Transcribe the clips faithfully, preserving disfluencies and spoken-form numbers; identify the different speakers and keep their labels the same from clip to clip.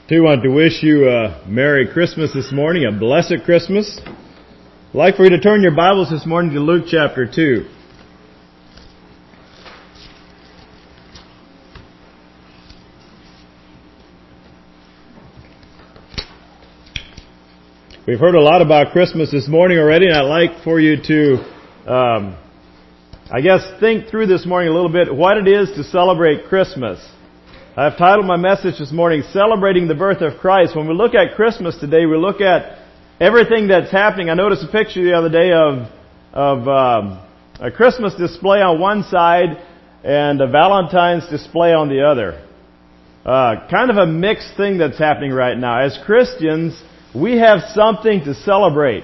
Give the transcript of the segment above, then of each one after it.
Speaker 1: too want to wish you a Merry Christmas this morning, a blessed Christmas. I'd like for you to turn your Bibles this morning to Luke chapter two. We've heard a lot about Christmas this morning already, and I'd like for you to, um, I guess, think through this morning a little bit what it is to celebrate Christmas. I've titled my message this morning, Celebrating the Birth of Christ. When we look at Christmas today, we look at everything that's happening. I noticed a picture the other day of of um, a Christmas display on one side and a Valentine's display on the other. Uh, kind of a mixed thing that's happening right now. As Christians, we have something to celebrate.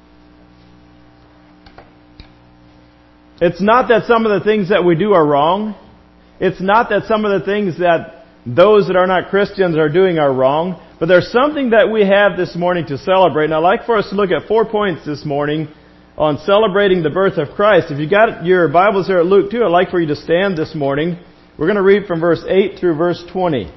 Speaker 1: It's not that some of the things that we do are wrong. It's not that some of the things that those that are not Christians are doing are wrong. But there's something that we have this morning to celebrate. And I'd like for us to look at four points this morning on celebrating the birth of Christ. If you got your Bibles here at Luke two, I'd like for you to stand this morning. We're going to read from verse eight through verse twenty.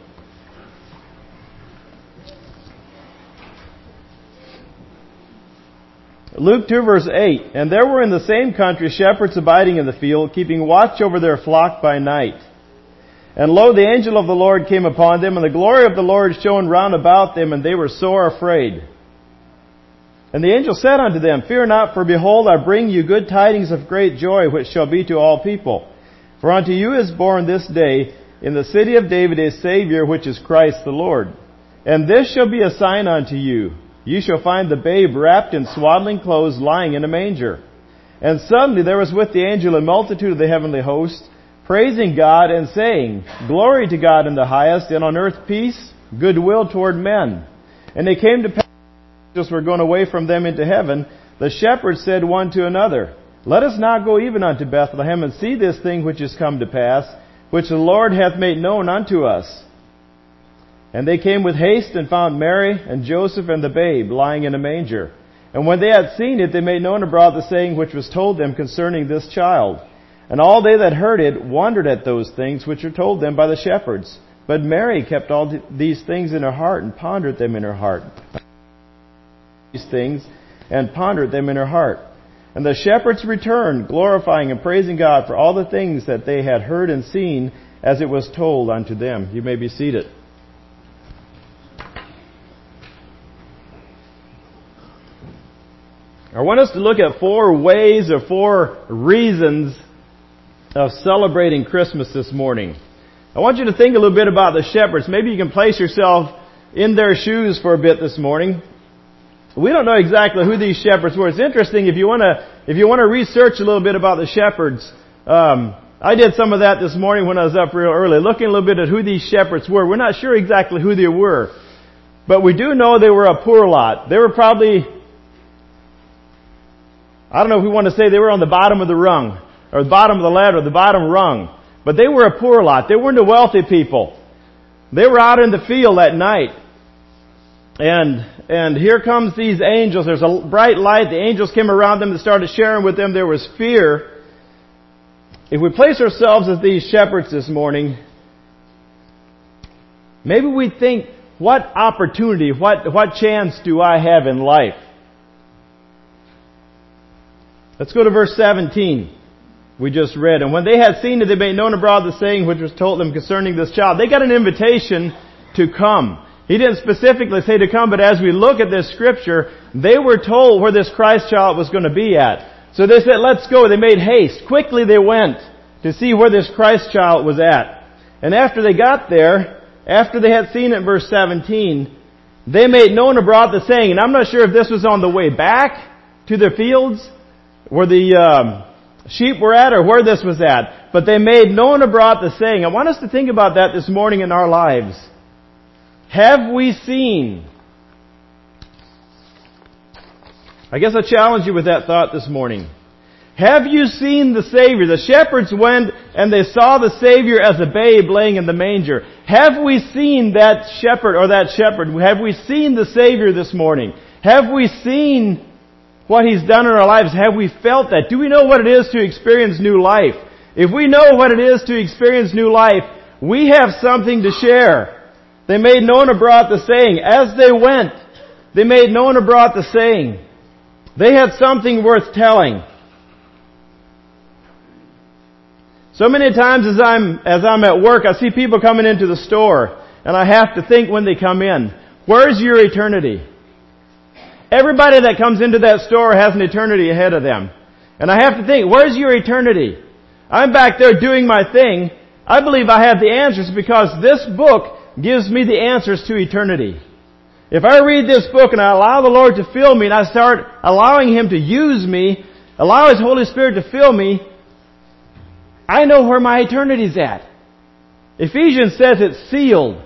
Speaker 1: Luke two verse eight, And there were in the same country shepherds abiding in the field, keeping watch over their flock by night. And lo, the angel of the Lord came upon them, and the glory of the Lord shone round about them, and they were sore afraid. And the angel said unto them, Fear not, for behold, I bring you good tidings of great joy, which shall be to all people. For unto you is born this day in the city of David a Savior, which is Christ the Lord. And this shall be a sign unto you. You shall find the babe wrapped in swaddling clothes, lying in a manger. And suddenly there was with the angel a multitude of the heavenly host, praising God and saying, Glory to God in the highest, and on earth peace, goodwill toward men. And they came to pass, as angels were gone away from them into heaven, the shepherds said one to another, Let us now go even unto Bethlehem, and see this thing which is come to pass, which the Lord hath made known unto us. And they came with haste and found Mary and Joseph and the babe lying in a manger. And when they had seen it, they made known abroad the saying which was told them concerning this child. And all they that heard it wondered at those things which were told them by the shepherds. But Mary kept all these things in her heart and pondered them in her heart. These things and pondered them in her heart. And the shepherds returned, glorifying and praising God for all the things that they had heard and seen as it was told unto them. You may be seated. I want us to look at four ways or four reasons of celebrating Christmas this morning. I want you to think a little bit about the shepherds. Maybe you can place yourself in their shoes for a bit this morning. We don't know exactly who these shepherds were. It's interesting if you want to if you want to research a little bit about the shepherds. Um, I did some of that this morning when I was up real early, looking a little bit at who these shepherds were. We're not sure exactly who they were, but we do know they were a poor lot. They were probably, I don't know if we want to say they were on the bottom of the rung, or the bottom of the ladder, or the bottom rung. But they were a poor lot. They weren't the wealthy people. They were out in the field at night. And and here comes these angels. There's a bright light. The angels came around them and started sharing with them. There was fear. If we place ourselves as these shepherds this morning, maybe we think, what opportunity, what, what chance do I have in life? Let's go to verse seventeen. We just read. And when they had seen it, they made known abroad the saying which was told them concerning this child. They got an invitation to come. He didn't specifically say to come, but as we look at this scripture, they were told where this Christ child was going to be at. So they said, let's go. They made haste. Quickly they went to see where this Christ child was at. And after they got there, after they had seen it in verse seventeen, they made known abroad the saying. And I'm not sure if this was on the way back to their fields, where the um, sheep were at, or where this was at. But they made known abroad the saying. I want us to think about that this morning in our lives. Have we seen? I guess I challenge you with that thought this morning. Have you seen the Savior? The shepherds went and they saw the Savior as a babe laying in the manger. Have we seen that shepherd or that shepherd? Have we seen the Savior this morning? Have we seen what He's done in our lives? Have we felt that? Do we know what it is to experience new life? If we know what it is to experience new life, we have something to share. They made known abroad the saying. As they went, they made known abroad the saying. They had something worth telling. So many times as I'm, as I'm at work, I see people coming into the store, and I have to think when they come in, where's your eternity? Everybody that comes into that store has an eternity ahead of them. And I have to think, where's your eternity? I'm back there doing my thing. I believe I have the answers because this book gives me the answers to eternity. If I read this book and I allow the Lord to fill me and I start allowing Him to use me, allow His Holy Spirit to fill me, I know where my eternity's at. Ephesians says it's sealed.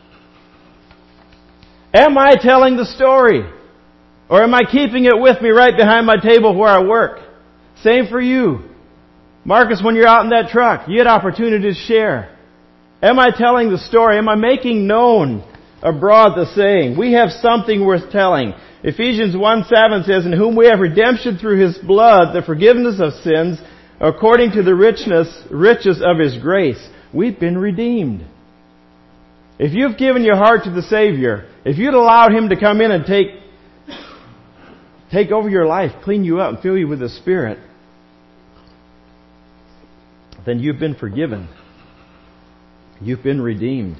Speaker 1: Am I telling the story? Or am I keeping it with me right behind my table where I work? Same for you. Marcus, when you're out in that truck, you had opportunity to share. Am I telling the story? Am I making known abroad the saying? We have something worth telling. Ephesians one seven says, in whom we have redemption through His blood, the forgiveness of sins, according to the richness, riches of His grace. We've been redeemed. If you've given your heart to the Savior, if you'd allowed Him to come in and take Take over your life, clean you up, and fill you with the Spirit, then you've been forgiven. You've been redeemed.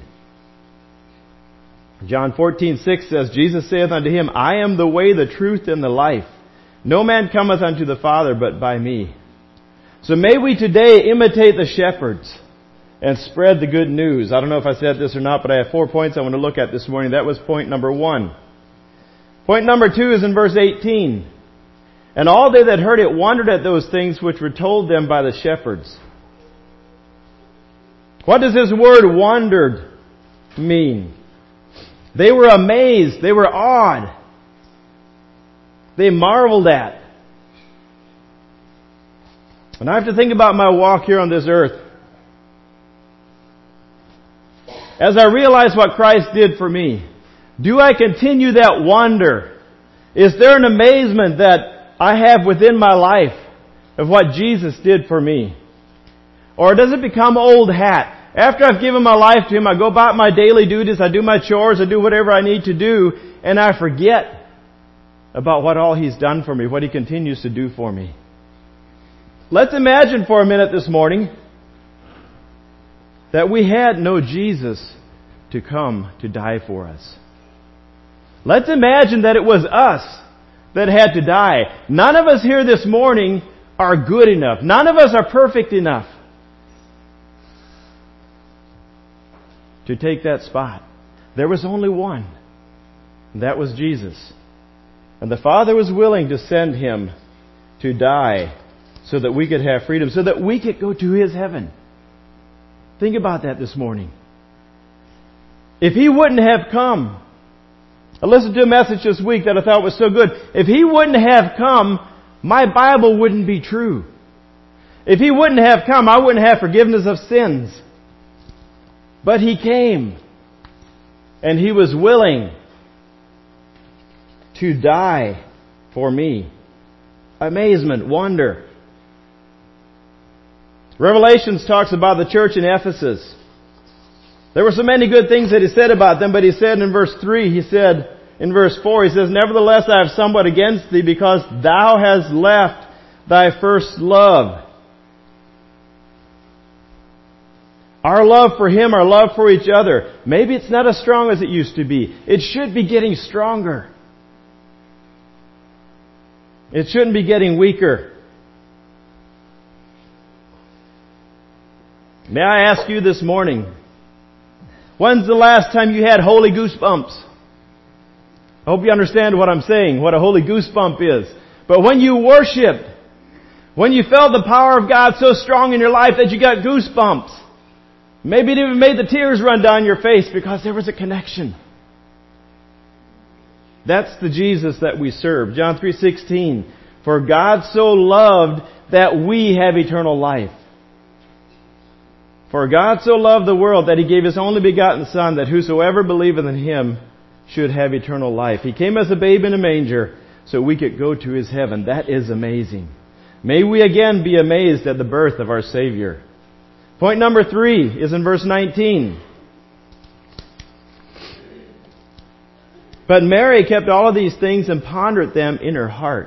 Speaker 1: John fourteen six says, Jesus saith unto him, I am the way, the truth, and the life. No man cometh unto the Father but by me. So may we today imitate the shepherds and spread the good news. I don't know if I said this or not, but I have four points I want to look at this morning. That was point number one. Point number two is in verse eighteen. And all they that heard it wondered at those things which were told them by the shepherds. What does this word wondered mean? They were amazed. They were awed. They marveled at. When I have to think about my walk here on this earth, as I realize what Christ did for me, do I continue that wonder? Is there an amazement that I have within my life of what Jesus did for me? Or does it become old hat? After I've given my life to Him, I go about my daily duties, I do my chores, I do whatever I need to do, and I forget about what all He's done for me, what He continues to do for me. Let's imagine for a minute this morning that we had no Jesus to come to die for us. Let's imagine that it was us that had to die. None of us here this morning are good enough. None of us are perfect enough to take that spot. There was only one. And that was Jesus. And the Father was willing to send Him to die so that we could have freedom, so that we could go to His heaven. Think about that this morning. If He wouldn't have come, I listened to a message this week that I thought was so good. If He wouldn't have come, my Bible wouldn't be true. If He wouldn't have come, I wouldn't have forgiveness of sins. But He came. And He was willing to die for me. Amazement, wonder. Revelations talks about the church in Ephesus. There were so many good things that He said about them, but He said in verse three, He said in verse four, He says, nevertheless I have somewhat against thee, because thou hast left thy first love. Our love for Him, our love for each other, maybe it's not as strong as it used to be. It should be getting stronger. It shouldn't be getting weaker. May I ask you this morning, when's the last time you had holy goosebumps? I hope you understand what I'm saying, what a holy goosebump is. But when you worshiped, when you felt the power of God so strong in your life that you got goosebumps, maybe it even made the tears run down your face because there was a connection. That's the Jesus that we serve. John three sixteen. For God so loved that we have eternal life. For God so loved the world that He gave His only begotten Son, that whosoever believeth in Him should have eternal life. He came as a babe in a manger so we could go to His heaven. That is amazing. May we again be amazed at the birth of our Savior. Point number three is in verse nineteen. But Mary kept all of these things and pondered them in her heart.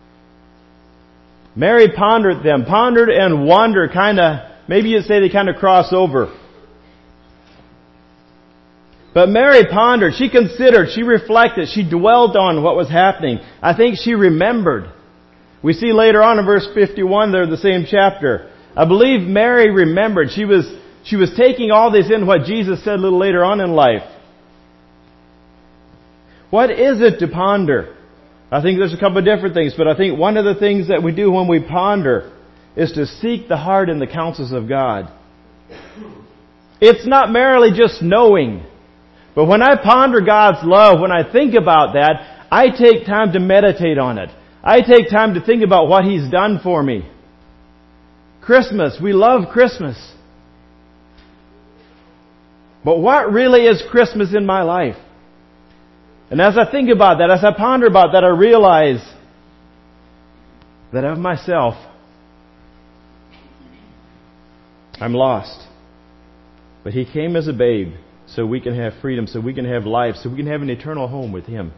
Speaker 1: Mary pondered them. Pondered and wonder kind of, maybe you'd say they kind of cross over. But Mary pondered, she considered, she reflected, she dwelt on what was happening. I think she remembered. We see later on in verse fifty-one there, the same chapter. I believe Mary remembered. She was, she was taking all this in, what Jesus said a little later on in life. What is it to ponder? I think there's a couple of different things, but I think one of the things that we do when we ponder is to seek the heart and the counsels of God. It's not merely just knowing. But when I ponder God's love, when I think about that, I take time to meditate on it. I take time to think about what He's done for me. Christmas, we love Christmas. But what really is Christmas in my life? And as I think about that, as I ponder about that, I realize that of myself, I'm lost. But He came as a babe so we can have freedom, so we can have life, so we can have an eternal home with Him.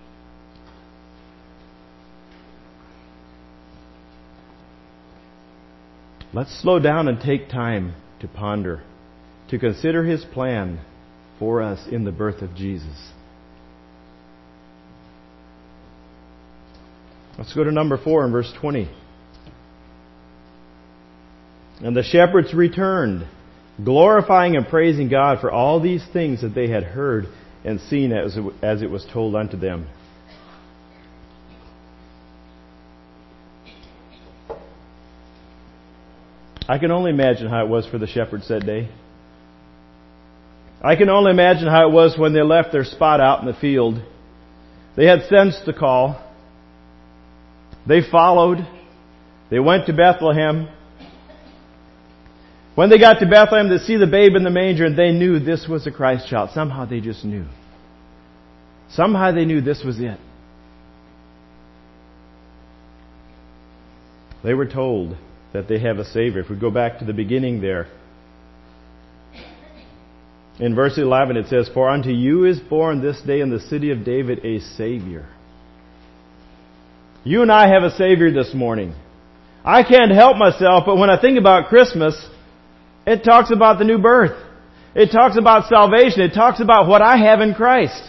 Speaker 1: Let's slow down and take time to ponder, to consider His plan for us in the birth of Jesus. Let's go to number four in verse twenty. And the shepherds returned, glorifying and praising God for all these things that they had heard and seen as it, as it was told unto them. I can only imagine how it was for the shepherds that day. I can only imagine how it was when they left their spot out in the field. They had sensed the call. They followed. They went to Bethlehem. When they got to Bethlehem to see the babe in the manger, and they knew this was the Christ child. Somehow they just knew. Somehow they knew this was it. They were told that they have a Savior. If we go back to the beginning there, in verse eleven it says, For unto you is born this day in the city of David a Savior. You and I have a Savior this morning. I can't help myself, but when I think about Christmas, it talks about the new birth. It talks about salvation. It talks about what I have in Christ.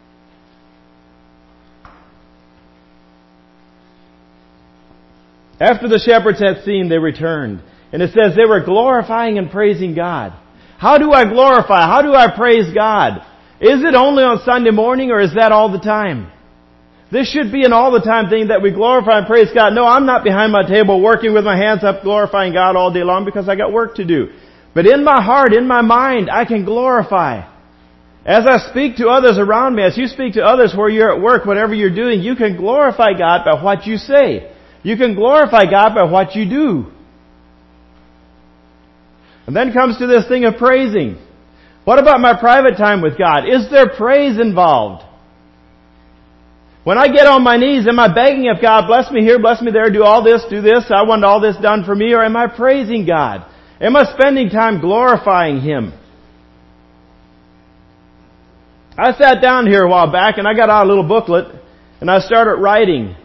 Speaker 1: After the shepherds had seen, they returned. And it says they were glorifying and praising God. How do I glorify? How do I praise God? Is it only on Sunday morning, or is that all the time? This should be an all-the-time thing that we glorify and praise God. No, I'm not behind my table working with my hands up glorifying God all day long because I got work to do. But in my heart, in my mind, I can glorify. As I speak to others around me, as you speak to others where you're at work, whatever you're doing, you can glorify God by what you say. You can glorify God by what you do. And then comes to this thing of praising. What about my private time with God? Is there praise involved? When I get on my knees, am I begging of God, bless me here, bless me there, do all this, do this, I want all this done for me, or am I praising God? Am I spending time glorifying Him? I sat down here a while back and I got out a little booklet and I started writing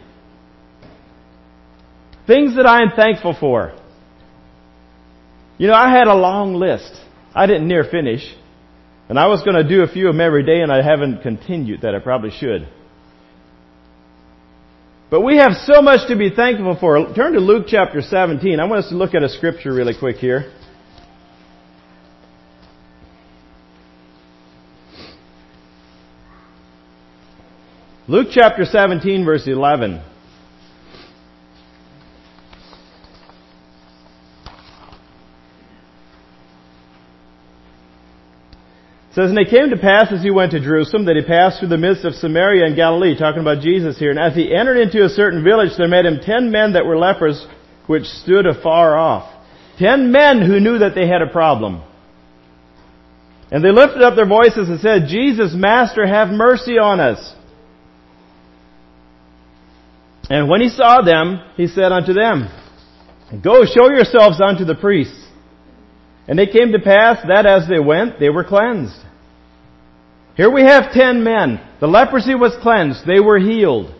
Speaker 1: things that I am thankful for. You know, I had a long list. I didn't near finish. And I was going to do a few of them every day, and I haven't continued that. I probably should. But we have so much to be thankful for. Turn to Luke chapter seventeen. I want us to look at a scripture really quick here. Luke chapter seventeen, verse eleven. It says, And it came to pass as he went to Jerusalem that he passed through the midst of Samaria and Galilee, talking about Jesus here. And as he entered into a certain village, there met him ten men that were lepers, which stood afar off. Ten men who knew that they had a problem. And they lifted up their voices and said, Jesus, Master, have mercy on us. And when he saw them, he said unto them, Go, show yourselves unto the priests. And it came to pass that as they went, they were cleansed. Here we have ten men. The leprosy was cleansed. They were healed.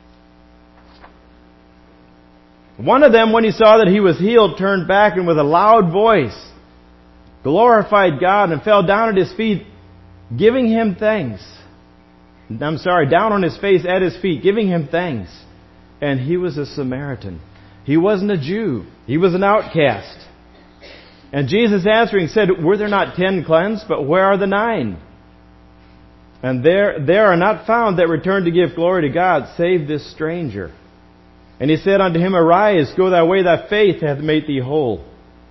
Speaker 1: One of them, when he saw that he was healed, turned back and with a loud voice glorified God and fell down at His feet, giving Him thanks. I'm sorry, down on his face at His feet, giving Him thanks. And he was a Samaritan. He wasn't a Jew. He was an outcast. And Jesus answering said, were there not ten cleansed, but where are the nine? And there, there are not found that return to give glory to God, save this stranger. And He said unto him, arise, go thy way, thy faith hath made thee whole.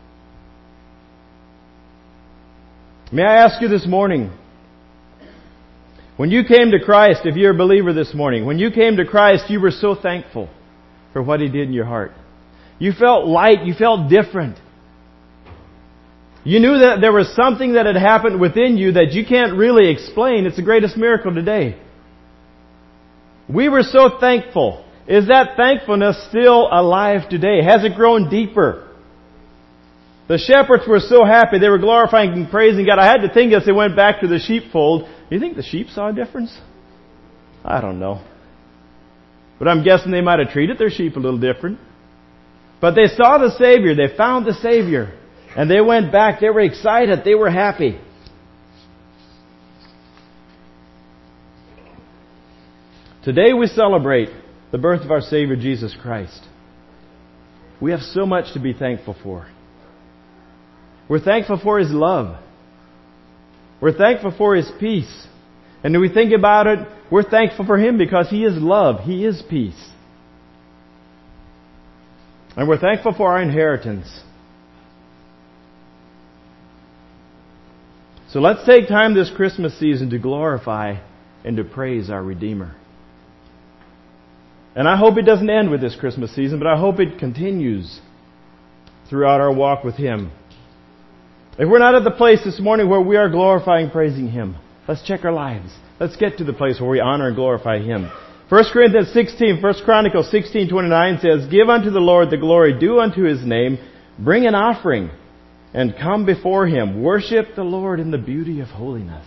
Speaker 1: May I ask you this morning, when you came to Christ, if you're a believer this morning, when you came to Christ, you were so thankful for what He did in your heart. You felt light, you felt different. You knew that there was something that had happened within you that you can't really explain. It's the greatest miracle today. We were so thankful. Is that thankfulness still alive today? Has it grown deeper? The shepherds were so happy. They were glorifying and praising God. I had to think as they went back to the sheepfold, do you think the sheep saw a difference? I don't know. But I'm guessing they might have treated their sheep a little different. But they saw the Savior. They found the Savior. And they went back. They were excited. They were happy. Today we celebrate the birth of our Savior, Jesus Christ. We have so much to be thankful for. We're thankful for His love. We're thankful for His peace. And when we think about it, we're thankful for Him because He is love. He is peace. And we're thankful for our inheritance. So let's take time this Christmas season to glorify and to praise our Redeemer. And I hope it doesn't end with this Christmas season, but I hope it continues throughout our walk with Him. If we're not at the place this morning where we are glorifying and praising Him, let's check our lives. Let's get to the place where we honor and glorify Him. First Corinthians sixteen, First Chronicles sixteen twenty-nine says, give unto the Lord the glory due unto His name, bring an offering, and come before Him. Worship the Lord in the beauty of holiness.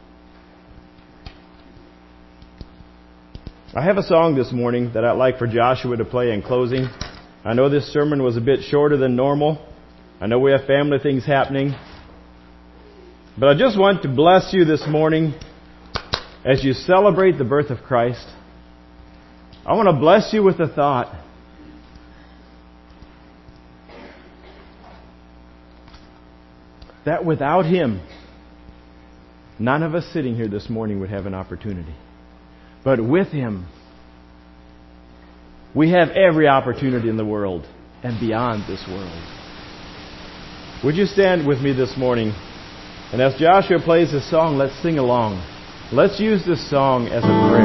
Speaker 1: I have a song this morning that I'd like for Joshua to play in closing. I know this sermon was a bit shorter than normal. I know we have family things happening. But I just want to bless you this morning as you celebrate the birth of Christ. I want to bless you with the thought that without Him, none of us sitting here this morning would have an opportunity. But with Him, we have every opportunity in the world and beyond this world. Would you stand with me this morning? And as Joshua plays this song, let's sing along. Let's use this song as a prayer.